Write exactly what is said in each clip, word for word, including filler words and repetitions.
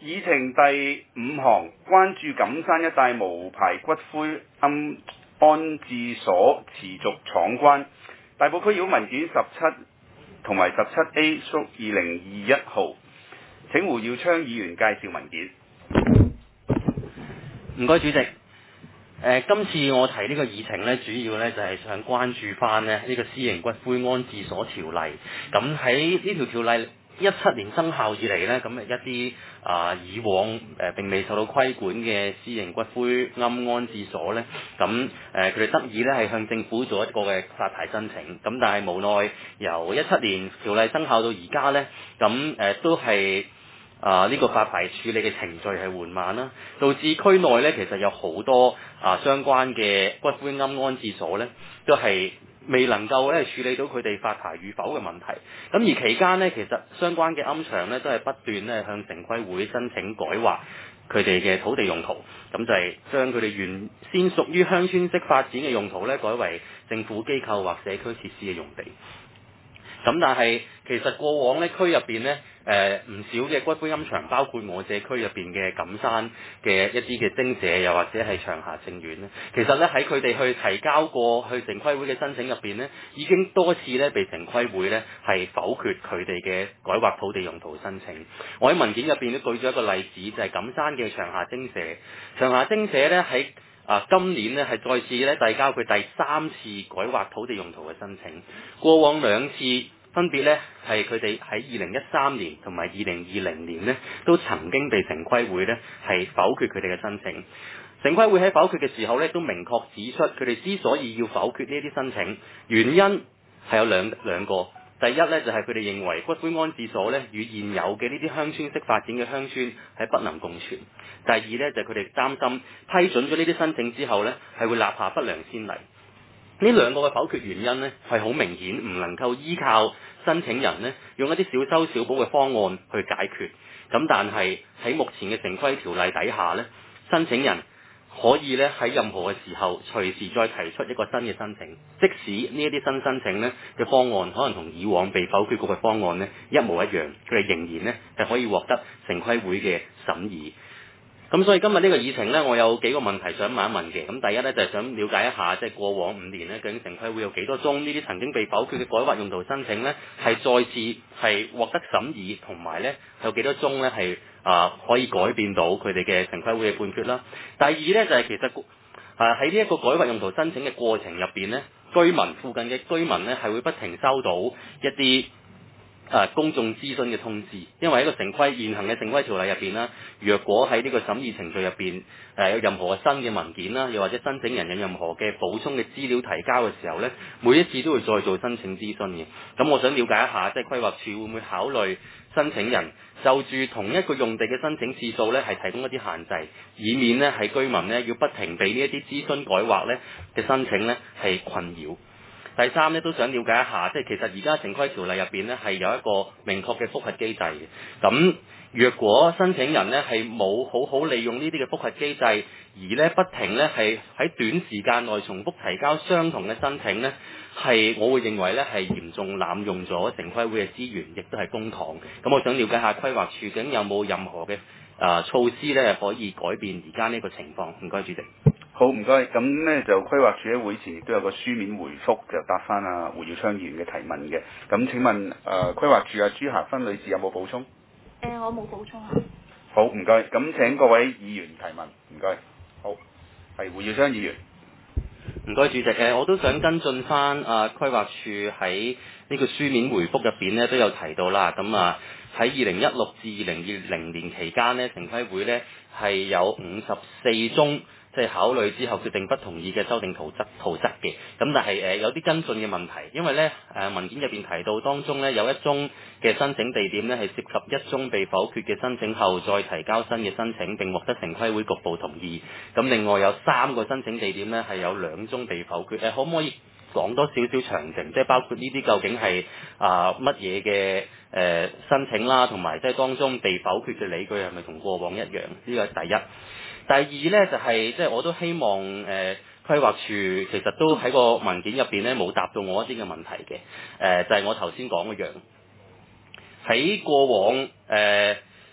議程第五項，關注錦山一帶無牌骨灰龕安置所持續闖關。大埔區議會文件十七同埋十七 A 屬二零二一號。請胡耀昌議員介紹文件。 唔該，主席。誒、呃，今次我提呢個議程咧，主要咧就係、是、想關注翻咧呢個私營骨灰安置所條例。咁喺呢條條例一七年生效以嚟咧，咁誒一啲啊、呃、以往誒、呃、並未受到規管嘅私營骨灰龕安置所咧，咁誒佢哋得以咧係向政府做一個嘅發牌申請。咁但係無奈由一七年條例生效到而家咧，咁誒、呃、都係。啊！呢、這個發牌處理嘅程序係緩慢啦，導致區內咧其實有好多啊相關嘅骨灰龕安置所咧，都係未能夠咧處理到佢哋發牌與否嘅問題。咁而期間呢，其實相關嘅龕場咧都係不斷咧向城規會申請改劃佢哋嘅土地用途，咁就係將佢哋原先屬於鄉村式發展嘅用途咧，改為政府機構或社區設施嘅用地。咁但係其實過往咧區入邊咧，誒唔少嘅骨灰龕場，包括我社區入邊嘅錦山嘅一啲嘅精舍，又或者係長霞聖苑咧，其實咧喺佢哋去提交過去城規會嘅申請入邊咧，已經多次咧被城規會咧係否決佢哋嘅改劃土地用途申請。我喺文件入邊都舉咗一個例子，就係、是、錦山嘅長霞精舍。長霞精舍咧喺啊今年咧係再次咧遞交佢第三次改劃土地用途嘅申請。過往兩次分別咧係佢哋喺二零一三年同埋二零二零年咧都曾經被城規會咧係否決佢哋嘅申請。城規會喺否決嘅時候咧都明確指出，佢哋之所以要否決呢一啲申請，原因係有兩兩個。第一咧就係佢哋認為骨灰安置所咧與現有嘅呢啲鄉村式發展嘅鄉村係不能共存。第二咧就係佢哋擔心批准咗呢啲申請之後咧係會立下不良先例。呢兩個嘅否決原因呢，係好明顯唔能夠依靠申請人呢用一啲小修小補嘅方案去解決。咁但係喺目前嘅城規條例底下呢，申請人可以咧喺任何嘅時候隨時再提出一個新嘅申請，即使呢一啲新申請呢嘅方案可能同以往被否決過嘅方案呢一模一樣，佢哋仍然呢係可以獲得城規會嘅審議。咁所以今日呢個議程呢，我有幾個問題想問一問嘅。咁第一呢，就係、是、想了解一下，即、就、係、是、過往五年呢，究竟城規會有幾多宗呢啲曾經被否決嘅改劃用途申請呢，係再次係獲得審議，同埋呢有幾多宗呢係啊、呃、可以改變到佢哋嘅城規會嘅判決啦。第二呢，就係、是、其實啊喺呢一個改劃用途申請嘅過程入邊呢，居民附近嘅居民呢係會不停收到一啲誒、啊、公眾諮詢嘅通知，因為喺個城規現行嘅城規條例入邊啦，若果喺呢個審議程序入邊誒有任何新嘅文件啦，又或者申請人有任何嘅補充嘅資料提交嘅時候呢，每一次都會再做申請諮詢嘅。咁我想了解一下，即係規劃署會唔會考慮申請人就住同一個用地嘅申請次數呢，係提供一啲限制，以免呢係居民呢要不停被呢一啲諮詢改劃呢嘅申請呢係困擾。第三咧都想了解一下，即係其實而家城規條例入邊咧係有一個明確嘅覆核機制嘅。咁若果申請人咧係冇好好利用呢啲嘅覆核機制，而咧不停咧係喺短時間內重複提交相同嘅申請咧，係我會認為咧係嚴重濫用咗城規會嘅資源，亦都係公帑。咁我想了解下規劃署究竟有冇任何嘅啊、呃、措施咧可以改變而家呢個情況？唔該，主席。 好，唔該。咁呢就規劃署喺會前亦都有個書面回覆，就答翻阿胡耀昌議員嘅提問嘅。咁請問誒、呃、規劃署阿朱霞芬女士有冇補充？ 誒、呃，我冇補充啊。 好，唔該。咁請各位議員提問，唔該。好，係胡耀昌議員。 唔該，主席。誒，我都想跟進翻啊，規劃署喺呢個書面回覆入邊咧都有提到啦。咁啊，喺二零一六至二零二零年期間呢，城規會咧係有五十四宗。即係考慮之後決定不同意嘅修訂圖則圖則嘅，咁但係誒、呃、有啲跟進嘅問題，因為咧誒、呃、文件入邊提到當中咧有一宗嘅申請地點咧係涉及一宗被否決嘅申請後再提交新嘅申請並獲得城規會局部同意，咁另外有三個申請地點咧係有兩宗被否決，誒、呃、可唔可以講多少少詳情，即係包括呢啲究竟係啊乜嘢嘅誒申請啦，同埋即係當中被否決嘅理據係咪同過往一樣？呢個係第一。第二呢，就係即係我都希望誒、呃、規劃署其實都喺個文件入邊呢冇答到我一啲嘅問題嘅，誒、呃、就係、是、我頭先講嘅樣喺過往誒、呃、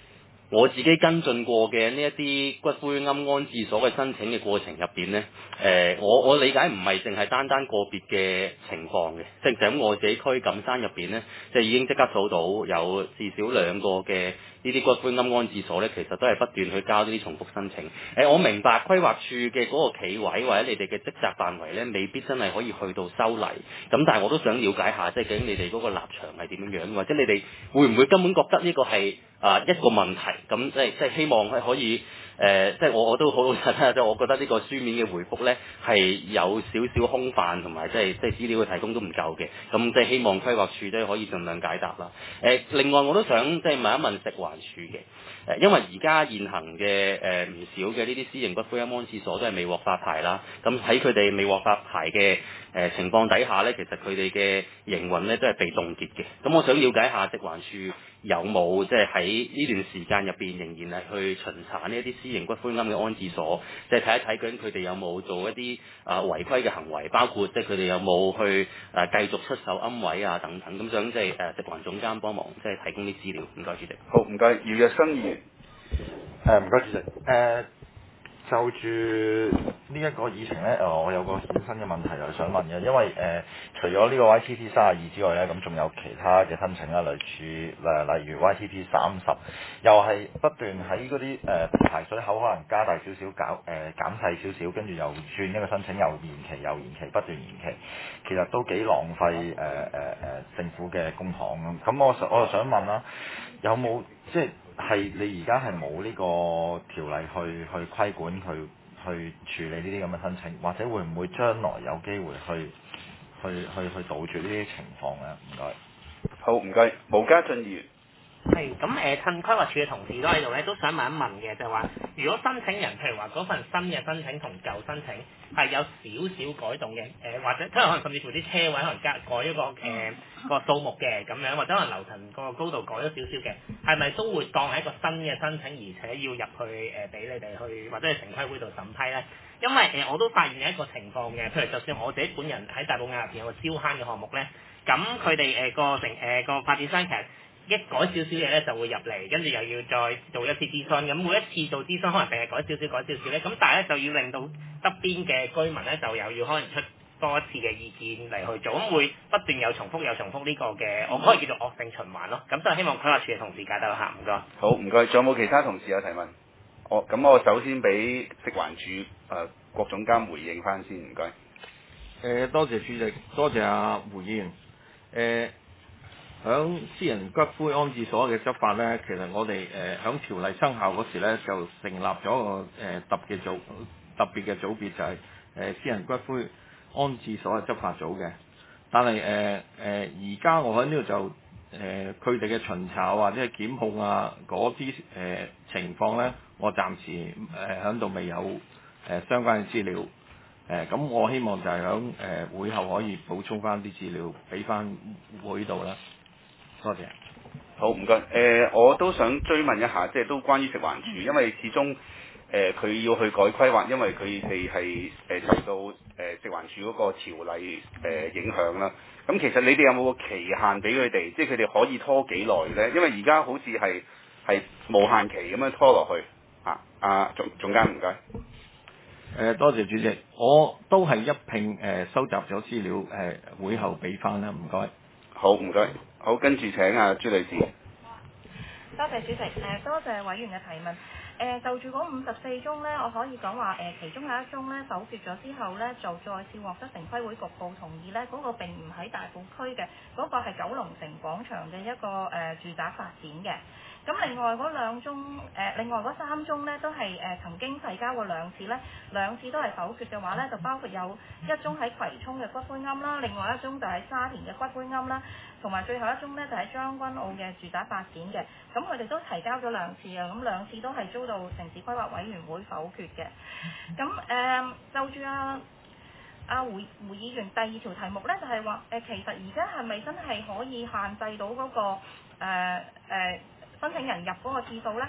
我自己跟進過嘅呢一啲骨灰龕安置所嘅申請嘅過程入邊呢，誒、呃、我我理解唔係淨係單單個別嘅情況嘅，即係咁我自己區錦山入邊呢，即係已經即刻數到有至少兩個嘅呢啲骨灰龕安置所呢，其實都係不斷去交呢啲重複申請。誒、呃、我明白規劃處嘅嗰個企位或者你哋嘅職責範圍呢，未必真係可以去到修例，咁但係我都想了解下，即係究竟你哋嗰個立場係點樣樣，或者你哋會唔會根本覺得呢個係啊一個問題？咁即係即係希望係可以誒、呃，即係我我都好老實啦，即係我覺得呢個書面嘅回覆咧係有少少空泛，同埋即係即係資料嘅提供都唔夠嘅。咁即係希望規劃處都可以盡量解答啦。誒、呃，另外我都想即係問一問食環署嘅誒，因為而家現行嘅誒唔少嘅呢啲私營骨灰龕安置所都係未獲發牌啦。咁喺佢哋未獲發牌嘅誒、呃、情況底下咧，其實佢哋嘅營運咧都係被凍結嘅。咁我想了解下食環署有冇即係喺呢段時間入邊仍然係去巡查呢一啲私營骨灰龕嘅安置所，即係睇一睇究竟佢哋有冇做一啲啊違規嘅行為，包括即係佢哋有冇去啊繼續出售龕位啊等等。咁想即係誒食環總監幫忙即係提供啲資料。唔該，主席。 好，唔該，姚若生議員。 誒唔該，主席。誒、呃、就住呢一個議程咧，誒、呃、我有個衍生嘅問題又想問嘅，因為誒、呃、除咗呢個 Y T P 三十二之外咧，咁仲有其他嘅申請啦，類似誒例如 Y T P 三十，又係不斷喺嗰啲誒排水口可能加大少少，搞誒、呃、減細少少，跟住又轉一個申請又延期又延期，不斷延期，其實都幾浪費誒誒誒政府嘅公帑咁。咁我我就想問啦，有冇即係？係你而家係冇呢個條例去去規管去去處理呢啲咁嘅申請，或者會唔會將來有機會去去去去杜絕呢啲情況咧？唔該。 好，唔該，毛家俊議員。 係咁誒，趁規劃處嘅同事都喺度咧，都想問一問嘅，就係話，如果申請人譬如話嗰份新嘅申請同舊申請係有少少改動嘅，誒、呃、或者可能甚至乎啲車位可能加改咗個誒、呃、個數目嘅咁樣，或者可能樓層個高度改咗少少嘅，係咪都會當係一個新嘅申請，而且要入去誒俾、呃、你哋去或者係城規會度審批咧？因為誒、呃、我都發現有一個情況嘅，譬如就算我自己本人喺大埔亞入邊有個燒坑嘅項目咧，咁佢哋誒個成誒個發展商其實一改少少嘢咧就會入嚟，跟住又要再做一次諮詢，咁每一次做諮詢可能淨係改少少改少少咧，咁但係咧就要令到側邊嘅居民咧就又要可能出多一次嘅意見嚟去做，咁會不斷有重複有重複呢個嘅，我可以叫做惡性循環咯。咁所以希望規劃處嘅同事解答下，唔該。 好，唔該，仲有冇其他同事有提問？我咁我首先俾食環署誒、呃、郭總監回應翻先，唔該。 誒、呃，多謝主席，多謝阿胡議員。誒、呃。響私人骨灰安置所嘅執法呢，其實我哋誒響條例生效嗰時呢，就成立咗個誒、呃、特別組特別嘅組別，就係、是、誒、呃、私人骨灰安置所嘅執法組嘅。但係誒誒而家我喺呢度就誒佢哋嘅巡查或者係檢控啊嗰啲誒情況呢，我暫時誒響度未有誒、呃、相關嘅資料。誒咁、呃、我希望就係響誒會後可以補充翻啲資料俾翻會度啦。多謝。 好，唔該。誒、呃，我都想追問一下，即係都關於食環署，因為始終誒佢、呃、要去改規劃，因為佢哋係誒受到誒、呃、食環署嗰個條例誒、呃、影響啦。咁其實你哋有冇個期限俾佢哋？即係佢哋可以拖幾耐咧？因為而家好似係係無限期咁樣拖落去。啊，阿總總監唔該。誒、 呃，多謝主席，我都係一併誒、呃、收集咗資料，誒、呃、會後俾翻啦，唔該。 好，唔該。好，跟住請阿、啊、朱女士。 多謝主席，誒、呃、多謝委員嘅提問。誒、呃、就住嗰五十四宗咧，我可以講話誒，其中有一宗咧否決咗之後咧，就再次獲得城規會局部同意咧，嗰、那個並唔喺大埔區嘅，嗰、那個係九龍城廣場嘅一個誒、呃、住宅發展嘅。咁另外嗰兩宗，誒、呃、另外嗰三宗咧，都係誒、呃、曾經提交過兩次咧，兩次都係否決嘅話咧，就包括有一宗喺葵涌嘅骨灰龕啦，另外一宗就喺沙田嘅骨灰龕啦，同埋最後一宗咧就喺將軍澳嘅住宅發展嘅。咁佢哋都提交咗兩次啊，咁兩次都係遭到城市規劃委員會否決嘅。咁誒、呃、就住啊阿胡胡議員第二條題目咧，就係話誒其實而家係咪真係可以限制到嗰、那個誒誒、呃呃申請人入嗰個次數咧，誒、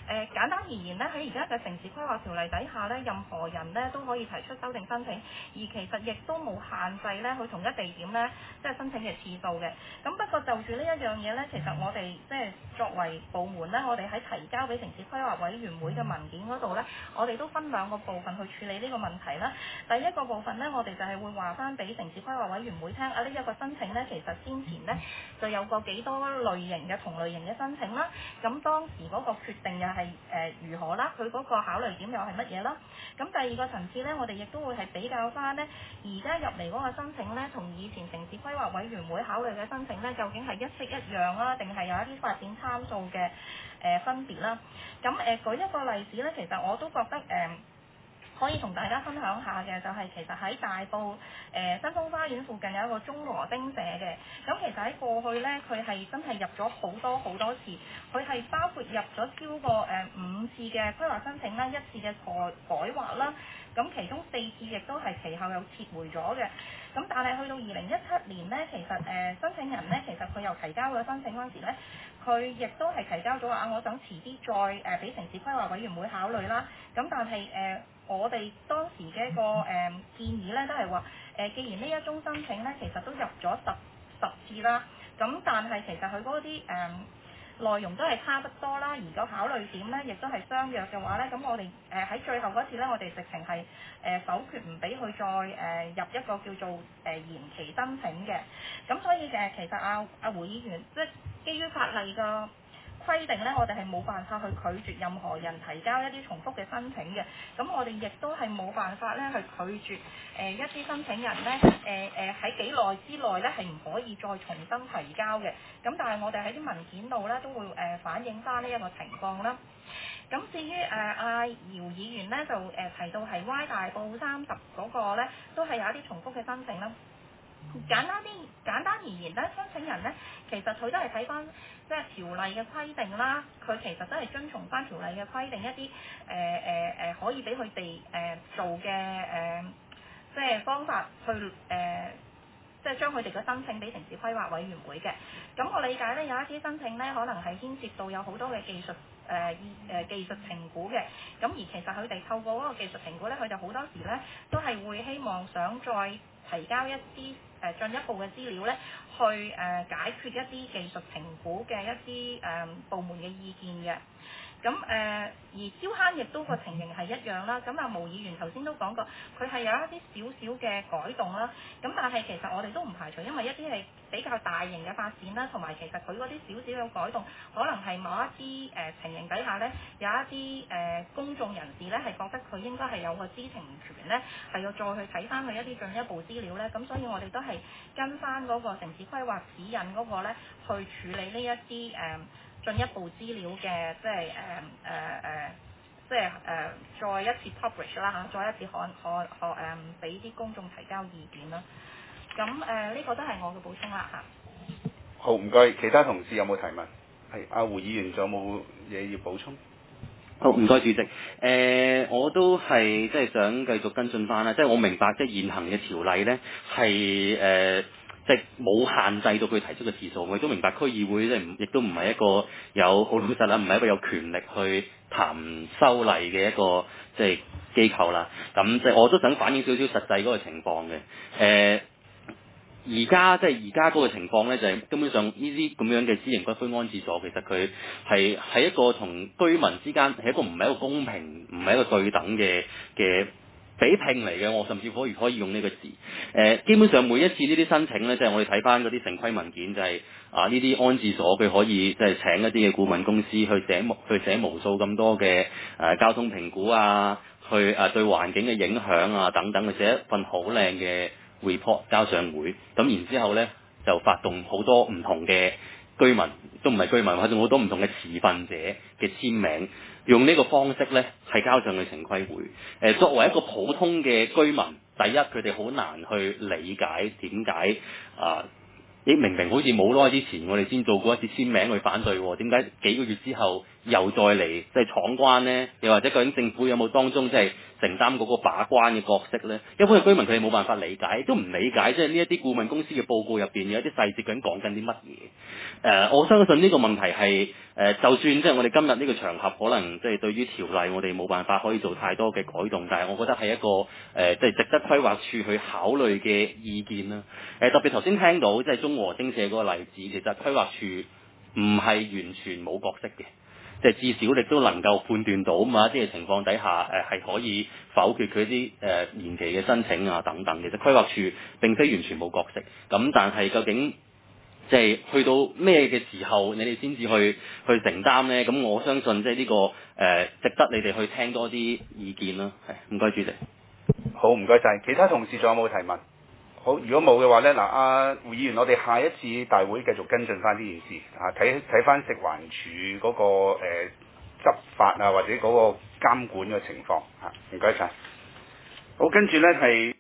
誒簡單而言咧，喺而家嘅城市規劃條例底下咧，任何人咧都可以提出修訂申請，而其實亦都冇限制咧，去同一地點咧即係申請嘅次數嘅。咁不過就住呢一樣嘢咧，其實我哋即係作為部門咧，我哋喺提交俾城市規劃委員會嘅文件嗰度咧，我哋都分兩個部分去處理呢個問題啦。第一個部分咧，我哋就係會話翻俾城市規劃委員會聽啊，呢一個申請咧，其實先前咧就有個幾多類型嘅同類型嘅申請啦。咁當時嗰個決定又係誒如何啦？佢嗰個考慮點又係乜嘢啦？咁第二個層次咧，我哋亦都會係比較翻咧，而家入嚟嗰個申請咧，同以前城市規劃委員會考慮嘅申請咧，究竟係一式一樣啦，定係有一啲發展參數嘅誒、呃、分別啦？咁誒、呃、舉一個例子咧，其實我都覺得誒、呃可以同大家分享下嘅就係、是、其實喺大埔誒、呃、新豐花園附近有一個中羅丁社嘅，咁其實喺過去咧佢係真係入咗好多好多次，佢係包括入咗超過誒、呃、五次嘅規劃申請啦，一次嘅改改劃啦，咁其中四次亦都係其後又撤回咗嘅。咁但係去到二零一七年咧，其實誒、呃、申請人咧，其實佢又提交咗申請嗰陣時咧，佢亦都係提交咗話啊，我想遲啲再誒俾、呃、城市規劃委員會考慮啦。咁但係誒、呃、我哋當時嘅一個誒、呃、建議咧，都係話誒，既然呢一宗申請咧，其實都入咗十十次啦，咁但係其實佢嗰啲誒內容都係差不多啦，而個考慮點咧亦都係相若嘅話咧，咁我哋誒喺最後嗰次咧，我哋直情係誒否決唔俾佢再誒、呃、入一個叫做誒、呃、延期申請嘅。咁所以誒其實阿阿胡議員即係基於法例嘅規定咧，我哋係冇辦法去拒絕任何人提交一啲重複嘅申請嘅。咁我哋亦都係冇辦法咧去拒絕誒、呃、一啲申請人咧誒誒喺幾耐之內咧係唔可以再重新提交嘅。咁但係我哋喺啲文件度咧都會誒、呃、反映翻呢一個情況啦。咁至於誒阿姚議員咧就誒、呃、提到係 Y 大埔三十嗰個咧，都係有一啲重複嘅申請啦。簡單啲，簡單而言咧，申請人咧其實佢都係睇翻即係條例嘅規定啦，佢其實都係遵從翻條例嘅規定一啲誒誒誒可以俾佢哋誒做嘅誒、呃、即係方法去誒、呃、即係將佢哋嘅申請俾城市規劃委員會嘅。咁我理解咧有一啲申請咧可能係牽涉到有好多嘅技術誒誒技術評估嘅，咁而其實佢哋透過嗰個技術評估咧，佢哋好多時咧都係會希望想再提交一啲誒進一步嘅資料咧，去誒、呃、解決一啲技術評估嘅一啲誒、呃、部門嘅意見嘅。咁誒、呃、而燒坑亦都個情形係一樣啦。咁啊，毛議員頭先都講過，佢係有一啲少少嘅改動啦。咁但係其實我哋都唔排除，因為一啲係比較大型嘅發展啦，同埋其實佢嗰啲少少嘅改動，可能係某一啲誒、呃、情形底下咧，有一啲誒、呃、公眾人士咧係覺得佢應該係有個知情權咧，係要再去睇翻佢一啲進一步資料咧。咁所以我哋都係跟翻嗰個城市規劃指引嗰個咧，去處理呢一啲誒。呃進一步資料嘅，即係誒誒誒，即係誒、呃、再一次 publish 啦嚇，再一次可可可誒俾啲公眾提交意見啦。咁誒呢個都係我嘅補充啦嚇。 好，唔該，其他同事有冇提問？係阿胡議員仲有冇嘢要補充？ 好，唔該主席。誒、呃，我都係即係想繼續跟進翻啦，即係我明白即係現行嘅條例咧係誒。即係冇限制到佢提出嘅次數，我亦都明白區議會即係唔，亦都唔係一個有好老實啦，唔係一個有權力去談修例嘅一個即係機構啦。咁即係我都想反映少少實際嗰個情況嘅。誒、呃，而家即係而家嗰個情況咧，就係、是、根本上呢啲咁樣嘅私營骨灰安置所，其實佢係喺一個同居民之間係一個唔係一個公平，唔係一個對等嘅嘅。比拼嚟嘅，我甚至可以可以用呢個字。誒、呃，基本上每一次呢啲申請咧，即係我哋睇翻嗰啲城規文件，就係、是、啊呢啲安置所佢可以即係請一啲嘅顧問公司去寫去寫無數咁多嘅誒、呃、交通評估啊，去誒、呃、對環境嘅影響啊等等，去寫一份好靚嘅 report 交上會。咁然之後咧就發動好多唔同嘅居民，都唔係居民，發動好多唔同嘅持份者嘅簽名。用呢個方式咧，係交上去城規會。誒、呃，作為一個普通嘅居民，第一佢哋好難去理解點解啊？你明明好似冇耐之前，我哋先做過一次簽名去反對，點解幾個月之後又再嚟即係闖關呢？又或者究竟政府有冇當中即係承擔嗰個把關嘅角色呢？一般嘅居民佢哋冇辦法理解，都唔理解即係呢一啲顧問公司嘅報告入邊有一啲細節究竟講緊啲乜嘢？誒、呃，我相信呢個問題係誒、呃，就算即係我哋今日呢個場合可能即係對於條例我哋冇辦法可以做太多嘅改動，但係我覺得係一個誒即係值得規劃處去考慮嘅意見啦。誒、呃，特別頭先聽到即係中和精舍嗰個例子，其實規劃處唔係完全冇角色嘅。即係至少你都能夠判斷到嘛，一啲嘅情況底下誒係可以否決佢啲誒延期嘅申請啊等等。其實規劃處並非完全冇角色，咁但係究竟即係去到咩嘅時候，你哋先至去去承擔呢？咁我相信即係呢個誒、呃、值得你哋去聽多啲意見啦。係，唔該主席。 好，唔該晒。其他同事仲有冇提問？好，如果冇嘅話呢，嗱，阿胡議員，我哋下一次大會繼續跟進翻呢件事啊，睇睇翻食環署嗰、那個誒、呃、執法啊，或者嗰個監管嘅情況嚇，唔該晒。好，跟住呢係。